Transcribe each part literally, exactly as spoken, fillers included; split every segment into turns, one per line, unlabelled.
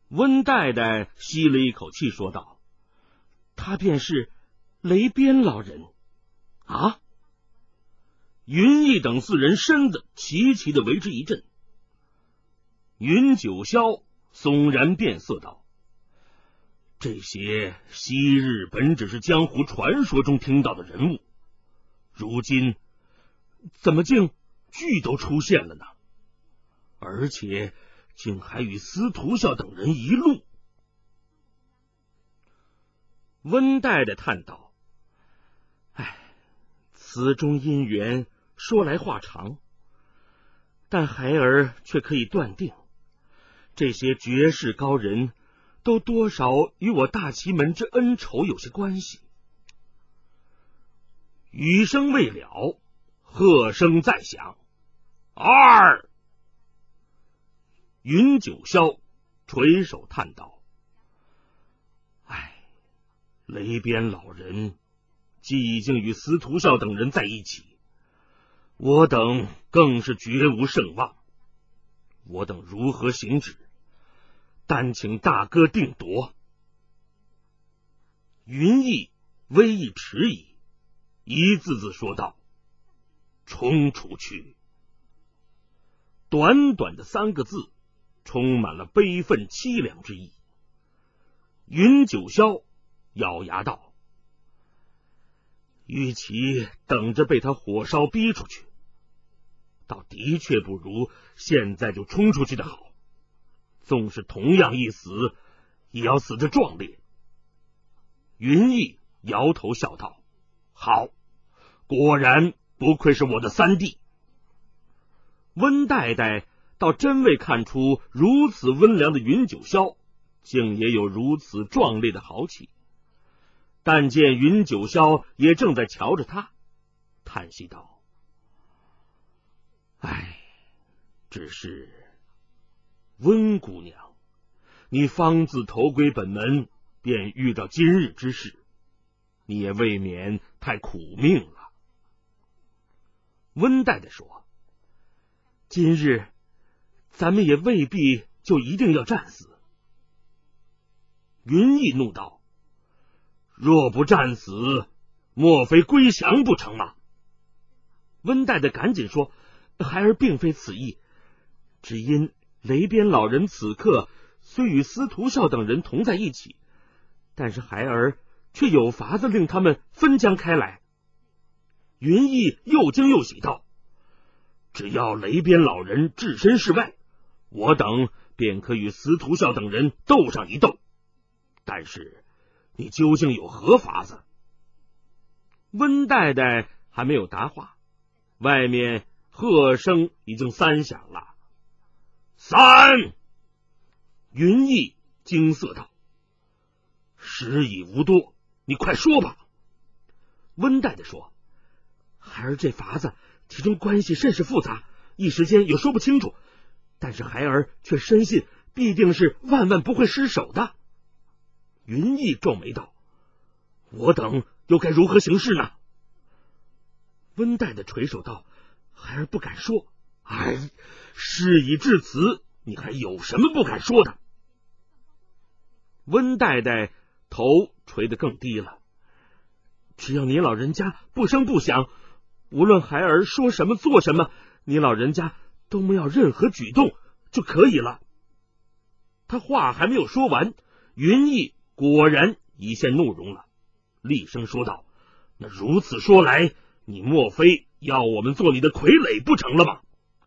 温代代吸了一口气说道：他便是雷边老人。啊！云逸等四人身子齐齐的为之一震。云九霄悚然变色道：这些昔日本只是江湖传说中听到的人物，如今怎么竟俱都出现了呢？而且竟还与司徒笑等人一路。温代代叹道：唉，此中因缘说来话长，但孩儿却可以断定，这些绝世高人都多少与我大奇门之恩仇有些关系。语声未了，喝声再响。二！云九霄垂手叹道：唉，雷边老人既已经与司徒笑等人在一起，我等更是绝无胜望。我等如何行止？但请大哥定夺。云逸微一迟疑，一字字说道：冲出去。短短的三个字，充满了悲愤凄凉之意。云九霄咬牙道：与其等着被他火烧逼出去，倒的确不如现在就冲出去的好。纵是同样一死，也要死得壮烈。云逸摇头笑道：好，果然不愧是我的三弟。温代代倒真未看出如此温良的云九霄竟也有如此壮烈的豪气，但见云九霄也正在瞧着他，叹息道：唉，只是温姑娘，你方自投归本门，便遇到今日之事，你也未免太苦命了。温代代说：今日咱们也未必就一定要战死。云逸怒道：若不战死，莫非归降不成吗？温代代赶紧说：孩儿并非此意，只因雷边老人此刻虽与司徒笑等人同在一起，但是孩儿却有法子令他们分将开来。云逸又惊又喜道：只要雷边老人置身事外，我等便可与司徒笑等人斗上一斗。但是你究竟有何法子？温代代还没有答话，外面喝声已经三响了。三！云逸惊色道：时已无多，你快说吧。温代代说：孩儿这法子其中关系甚是复杂，一时间也说不清楚，但是孩儿却深信必定是万万不会失手的。云逸皱眉道：我等又该如何行事呢？温代代垂手道：孩儿不敢说。哎，事已至此，你还有什么不敢说的？温代代头垂得更低了。只要你老人家不声不响，无论孩儿说什么做什么，你老人家都没有任何举动就可以了。他话还没有说完，云逸果然一现怒容了，厉声说道：那如此说来，你莫非要我们做你的傀儡不成了吗？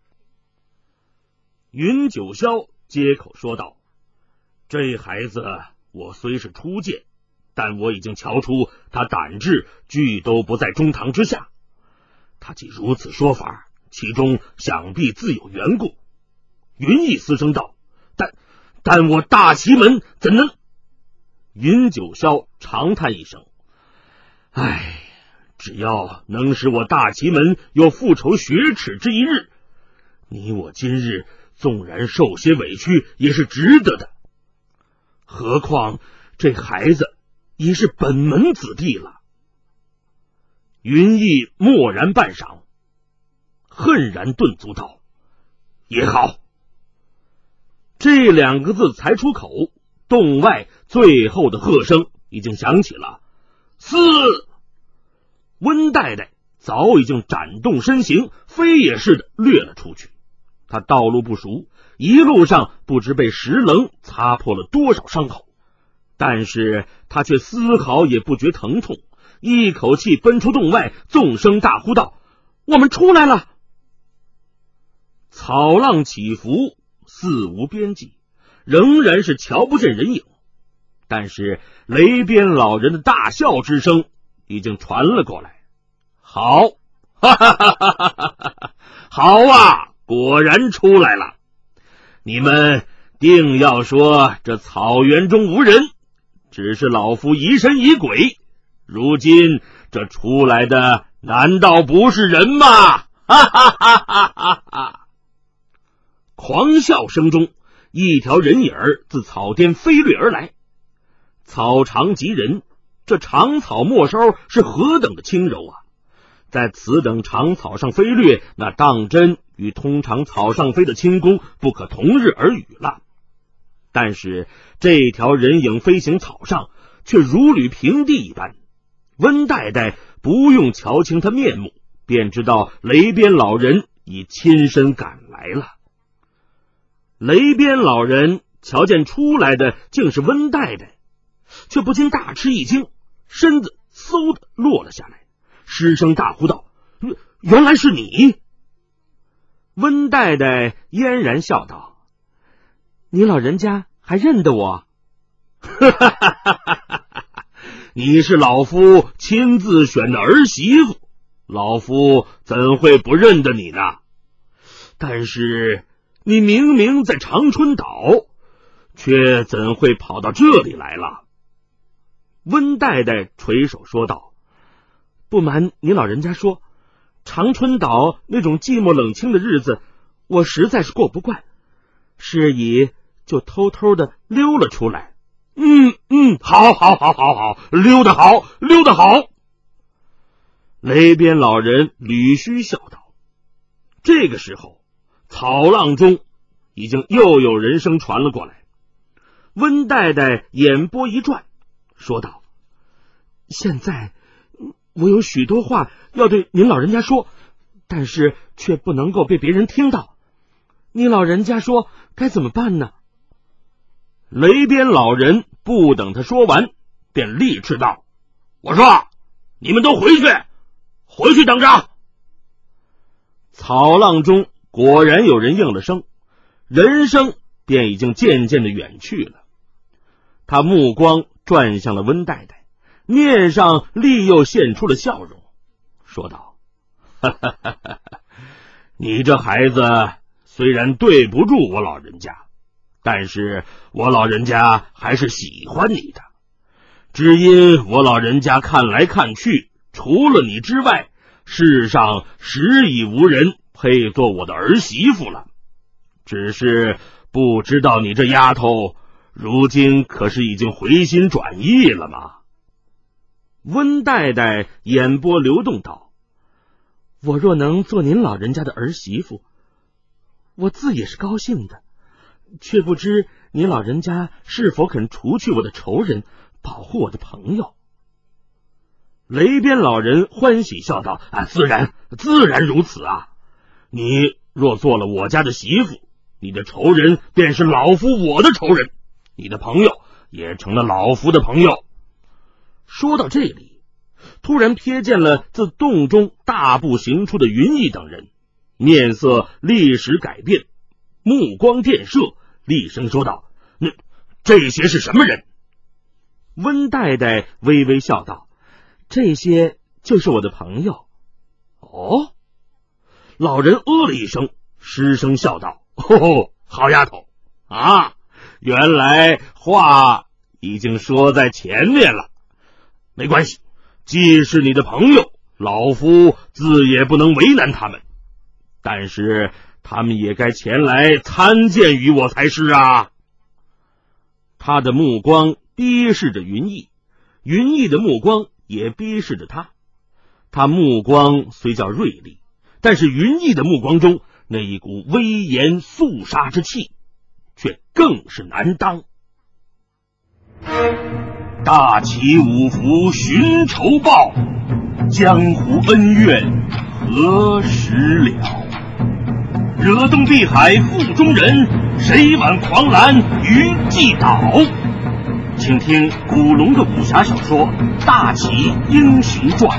云九霄接口说道：这孩子我虽是初见，但我已经瞧出他胆智俱都不在中堂之下。他既如此说法，其中想必自有缘故。云逸嘶声道：但但我大奇门怎能……云九霄长叹一声：唉，只要能使我大奇门有复仇雪耻之一日，你我今日纵然受些委屈也是值得的。何况这孩子已是本门子弟了。云逸默然半晌，恨然顿足道：也好。 这两个字才出口，洞外最后的喝声已经响起了。四！温代代早已经展动身形，飞也似的掠了出去。他道路不熟，一路上不知被石棱擦破了多少伤口，但是他却丝毫也不觉疼痛，一口气奔出洞外，纵声大呼道：我们出来了！草浪起伏，肆无边际，仍然是瞧不见人影，但是雷边老人的大笑之声已经传了过来。好，哈哈哈哈哈哈，好啊，果然出来了！你们定要说这草原中无人，只是老夫疑神疑鬼，如今这出来的难道不是人吗？哈哈哈哈哈哈！狂笑声中，一条人影儿自草巅飞掠而来。草长及人，这长草末梢是何等的轻柔啊！在此等长草上飞掠，那当真与通常草上飞的轻功不可同日而语了。但是这条人影飞行草上，却如履平地一般。温代代不用瞧清他面目，便知道雷边老人已亲身赶来了。雷边老人瞧见出来的竟是温代代，却不禁大吃一惊，身子嗖的落了下来，失声大呼道：原来是你！温代代嫣然笑道：你老人家还认得我？你是老夫亲自选的儿媳妇，老夫怎会不认得你呢？但是你明明在长春岛，却怎会跑到这里来了？温代代垂手说道：不瞒你老人家说，长春岛那种寂寞冷清的日子，我实在是过不惯，是以就偷偷的溜了出来。嗯嗯，好好好好好，溜得好，溜得好。雷边老人捋须笑道。这个时候，草浪中已经又有人声传了过来。温代代眼波一转，说道：现在我有许多话要对您老人家说，但是却不能够被别人听到，您老人家说该怎么办呢？雷边老人不等他说完，便厉斥道：我说你们都回去，回去等着。草浪中果然有人应了声，人声便已经渐渐的远去了。他目光转向了温代代，面上立又现出了笑容，说道：哈哈哈哈，你这孩子虽然对不住我老人家，但是我老人家还是喜欢你的，只因我老人家看来看去，除了你之外，世上实已无人配做我的儿媳妇了。只是不知道你这丫头如今可是已经回心转意了吗？温代代眼波流动道：我若能做您老人家的儿媳妇，我自也是高兴的，却不知你老人家是否肯除去我的仇人，保护我的朋友。雷边老人欢喜笑道：啊，自然自然如此啊！你若做了我家的媳妇，你的仇人便是老夫我的仇人，你的朋友也成了老夫的朋友。说到这里，突然瞥见了自洞中大步行出的云逸等人，面色立时改变，目光电射，厉声说道：那这些是什么人？温代代微微笑道：这些就是我的朋友。哦，老人呃了一声，失声笑道：哦，好丫头啊，原来话已经说在前面了。没关系，既是你的朋友，老夫自也不能为难他们，但是他们也该前来参见于我才是啊。他的目光逼视着云逸，云逸的目光也逼视着他。他目光虽较锐利，但是云逸的目光中那一股威严肃杀之气， 却更是难当。大齐五福寻仇报，江湖恩怨何时了？惹动碧海腹中人，谁挽狂澜于既倒？请听古龙的武侠小说《大齐英雄传》。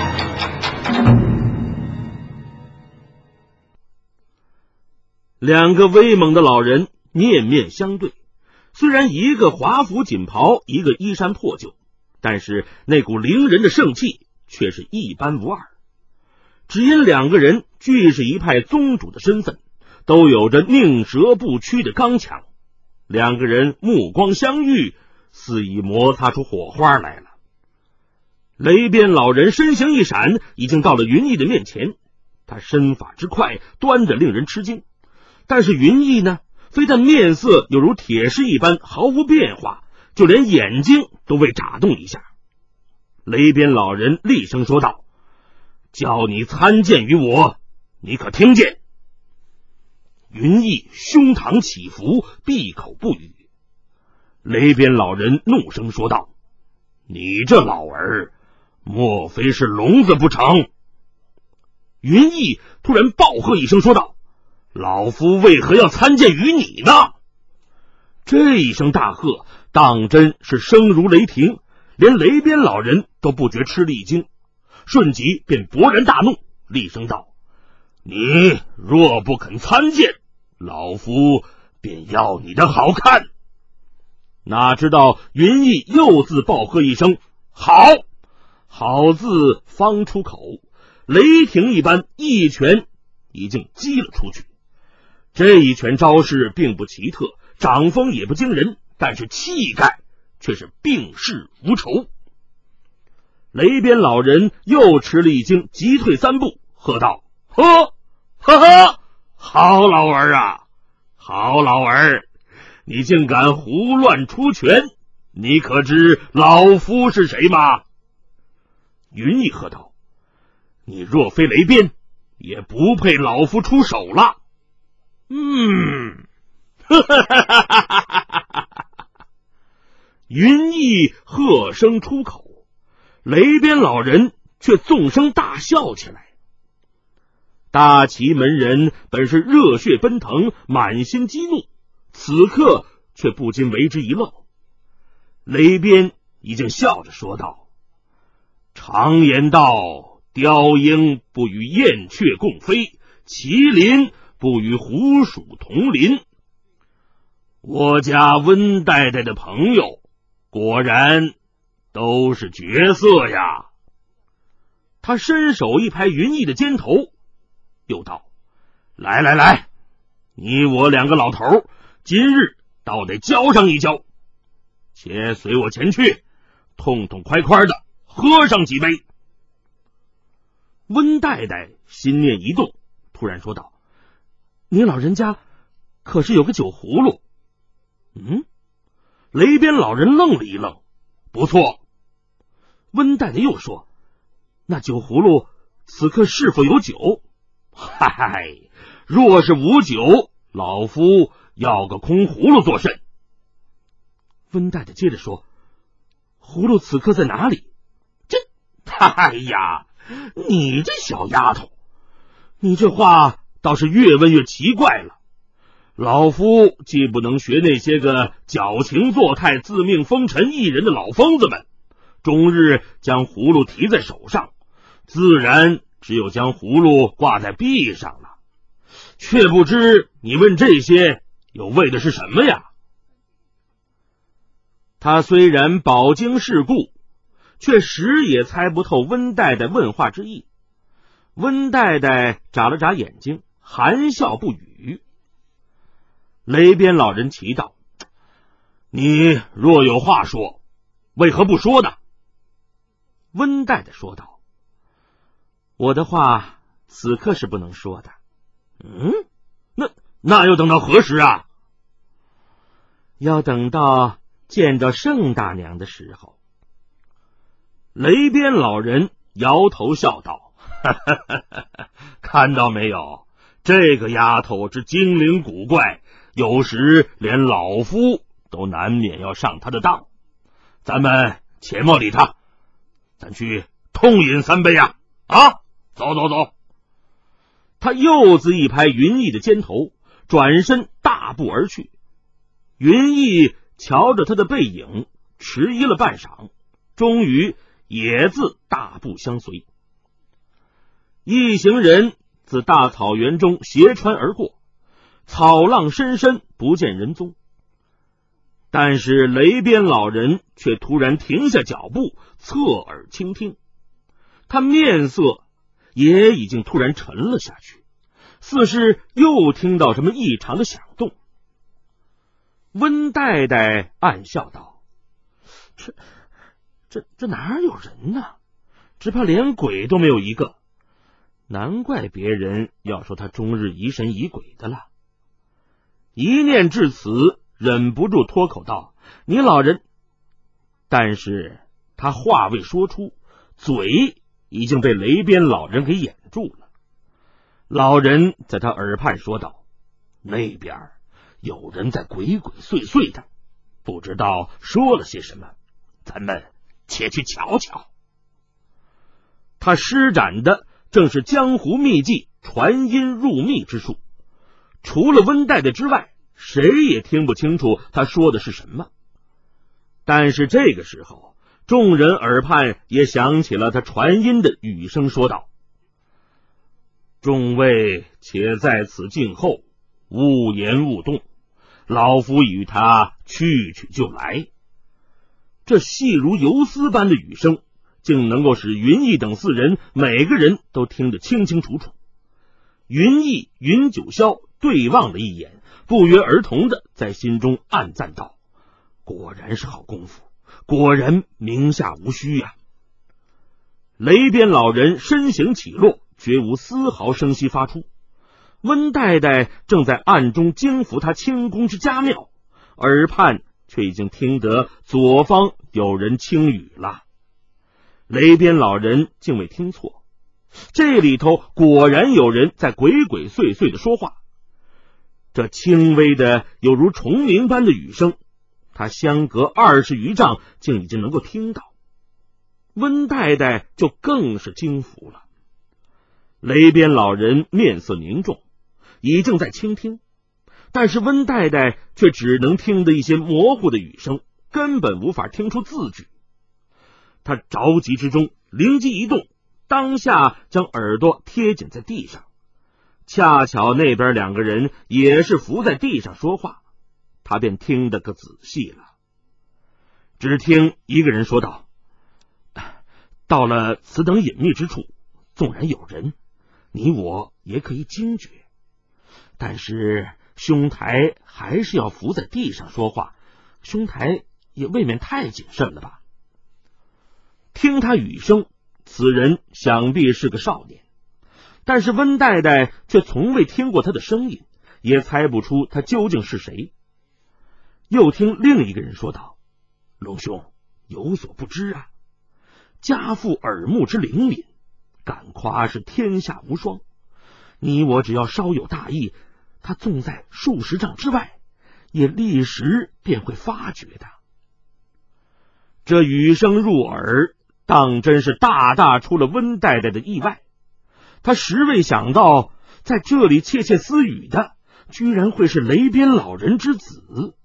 两个威猛的老人面面相对，虽然一个华服锦袍，一个衣衫破旧，但是那股凌人的盛气却是一般无二。只因两个人俱是一派宗主的身份，都有着宁折不屈的刚强，两个人目光相遇，似已摩擦出火花来了。雷边老人身形一闪，已经到了云逸的面前，他身法之快，端着令人吃惊。但是云逸呢，非但面色有如铁石一般毫无变化，就连眼睛都未眨动一下。雷边老人厉声说道：叫你参见于我，你可听见？云逸胸膛起伏，闭口不语。雷边老人怒声说道：你这老儿，莫非是聋子不成？云逸突然暴喝一声说道：老夫为何要参见于你呢？这一声大喝当真是声如雷霆，连雷边老人都不觉吃了一惊，瞬即便勃然大怒，厉声道：你若不肯参见，老夫便要你的好看。哪知道云逸又自暴喝一声好，好字方出口，雷霆一般一拳已经击了出去。这一拳招式并不奇特，掌风也不惊人，但是气概却是病逝无愁。雷边老人又吃了一惊，急退三步，喝道：呵呵呵，好老儿啊，好老儿，你竟敢胡乱出拳，你可知老夫是谁吗？云逸喝道：你若非雷边，也不配老夫出手了。嗯，哈哈哈哈哈哈！云逸喝声出口，雷边老人却纵声大笑起来。大齐门人本是热血奔腾，满心激怒，此刻却不禁为之一愣。雷边已经笑着说道：常言道，雕鹰不与燕雀共飞，麒麟不与虎鼠同林。我家温太太的朋友果然都是绝色呀。他伸手一拍云逸的肩头，又道：来来来，你我两个老头今日倒得交上一交，且随我前去，痛痛快快的喝上几杯。温太太心念一动，突然说道：你老人家可是有个酒葫芦？嗯，雷边老人愣了一愣，不错。温太太又说：那酒葫芦此刻是否有酒？嗨，若是无酒，老夫要个空葫芦作甚？温太太接着说：葫芦此刻在哪里？这，哎呀，你这小丫头，你这话倒是越问越奇怪了。老夫既不能学那些个矫情作态、自命风尘一人的老疯子们，终日将葫芦提在手上，自然只有将葫芦挂在臂上了。却不知你问这些又为的是什么呀？他虽然饱经世故，却时也猜不透温太太问话之意。温太太眨了眨眼睛，含笑不语。雷边老人奇道：你若有话说，为何不说呢？温太太说道：我的话此刻是不能说的。嗯，那那要等到何时啊？要等到见着盛大娘的时候。雷边老人摇头笑道：哈哈哈哈，看到没有，这个丫头之精灵古怪， 有时连老夫都难免要上他的当。咱们且莫理他，咱去痛饮三杯呀！啊，走走走！他又自一拍云逸的肩头，转身大步而去。云逸瞧着他的背影，迟疑了半晌，终于也自大步相随。一行人自大草原中斜穿而过，草浪深深，不见人踪。但是雷边老人却突然停下脚步，侧耳倾听。他面色也已经突然沉了下去，似是又听到什么异常的响动。温代代暗笑道：这这这哪有人呢？只怕连鬼都没有一个，难怪别人要说他终日疑神疑鬼的了。一念至此，忍不住脱口道：你老人。但是他话未说出，嘴已经被雷边老人给掩住了。老人在他耳畔说道：那边有人在鬼鬼祟祟的，不知道说了些什么，咱们且去瞧瞧。他施展的正是江湖秘技传音入密之术，除了温代的之外，谁也听不清楚他说的是什么。但是这个时候，众人耳畔也响起了他传音的语声，说道：众位且在此静候，勿言勿动，老夫与他去去就来。这细如游丝般的语声，竟能够使云逸等四人每个人都听得清清楚楚。云逸、云九霄对望了一眼，不约而同的在心中暗赞道：果然是好功夫，果然名下无虚呀、啊！雷边老人身形起落，绝无丝毫声息发出。温代代正在暗中惊服他轻功之佳妙，耳畔却已经听得左方有人轻语了。雷边老人竟未听错，这里头果然有人在鬼鬼祟祟的说话。这轻微的有如虫鸣般的语声，他相隔二十余丈竟已经能够听到。温代代就更是惊服了。雷边老人面色凝重，已经在倾听，但是温代代却只能听得一些模糊的语声，根本无法听出字句。他着急之中灵机一动，当下将耳朵贴紧在地上，恰巧那边两个人也是伏在地上说话，他便听得个仔细了。只听一个人说道：到了此等隐秘之处，纵然有人，你我也可以惊觉，但是兄台还是要伏在地上说话，兄台也未免太谨慎了吧。听他语声，此人想必是个少年，但是温代代却从未听过他的声音，也猜不出他究竟是谁。又听另一个人说道：龙兄有所不知啊，家父耳目之灵敏，敢夸是天下无双，你我只要稍有大意，他纵在数十丈之外，也立时便会发觉的。这语声入耳，当真是大大出了温代代的意外。他实未想到，在这里窃窃私语的，居然会是雷边老人之子。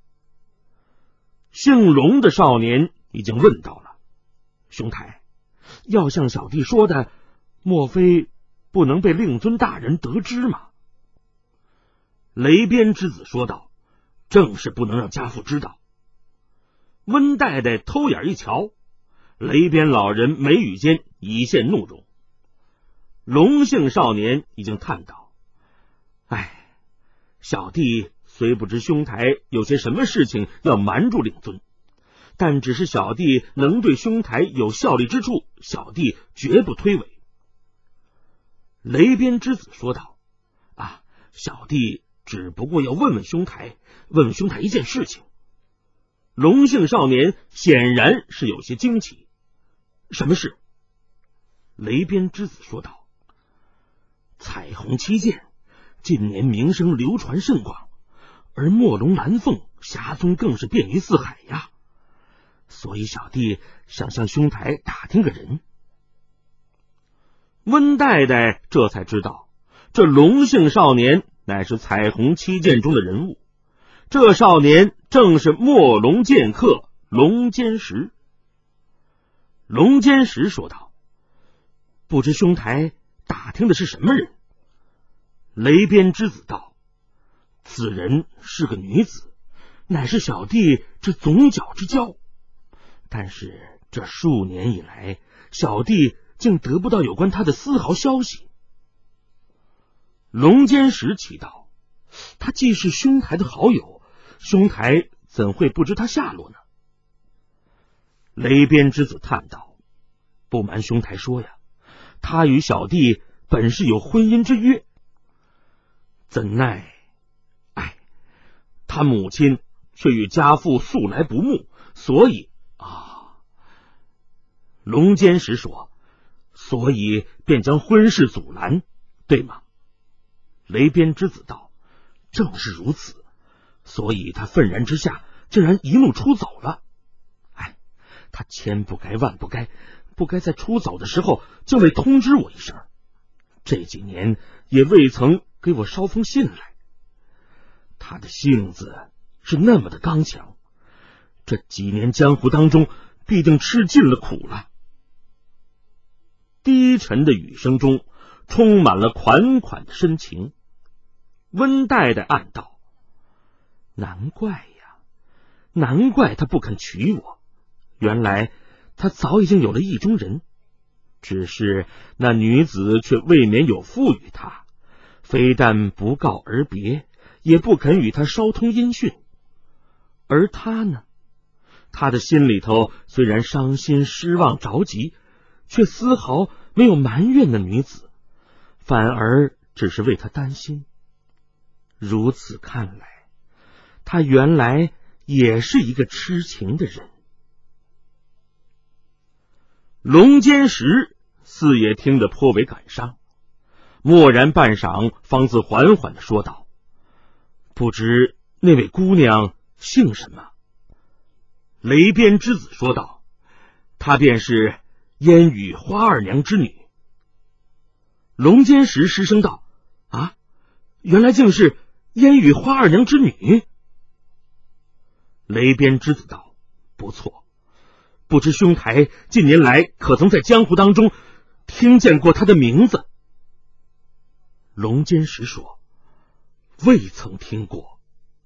姓龙的少年已经问到了：兄台，要像小弟说的，莫非不能被令尊大人得知吗？雷边之子说道：正是不能让家父知道。温代代偷眼一瞧，雷边老人眉宇间已现怒容。龙姓少年已经叹道：哎，小弟虽不知兄台有些什么事情要瞒住令尊，但只是小弟能对兄台有效力之处，小弟绝不推诿。雷边之子说道：啊，小弟只不过要问问兄台，问问兄台一件事情。龙姓少年显然是有些惊奇。什么事？雷边之子说道：彩虹七剑近年名声流传甚广， 而墨龙蓝凤侠踪更是遍于四海呀，所以小弟想向兄台打听个人。”温代代这才知道，这龙姓少年乃是彩虹七剑中的人物，这少年正是墨龙剑客龙坚石。龙坚石说道：“不知兄台打听的是什么人？”雷边之子道：“此人是个女子，乃是小弟之总角之交，但是这数年以来，小弟竟得不到有关他的丝毫消息。”龙坚石奇道：“他既是兄台的好友，兄台怎会不知他下落呢？”雷边之子叹道：“不瞒兄台说呀，他与小弟本是有婚姻之约，怎奈，哎，他母亲却与家父素来不睦，所以啊。”龙坚石说：“所以便将婚事阻拦，对吗？”雷边之子道：“正是如此，所以他愤然之下，竟然一怒出走了。哎，他千不该万不该，不该在出走的时候就未通知我一声，这几年也未曾给我捎封信来。他的性子是那么的刚强，这几年江湖当中必定吃尽了苦了。”低沉的语声中充满了款款的深情。温代代暗道：“难怪呀，难怪他不肯娶我，原来他早已经有了意中人，只是那女子却未免有负于他，非但不告而别，也不肯与他捎通音讯。而他呢，他的心里头虽然伤心失望着急，却丝毫没有埋怨那女子，反而只是为他担心。如此看来，他原来也是一个痴情的人。”龙坚石似也听得颇为感伤，默然半晌，方自缓缓地说道：“不知那位姑娘姓什么？”雷边之子说道：“她便是烟雨花二娘之女。”龙坚石失声道：“啊，原来竟是烟雨花二娘之女。”雷边之子道：“不错，不知兄台近年来可曾在江湖当中听见过她的名字？”龙坚石说：“未曾听过。”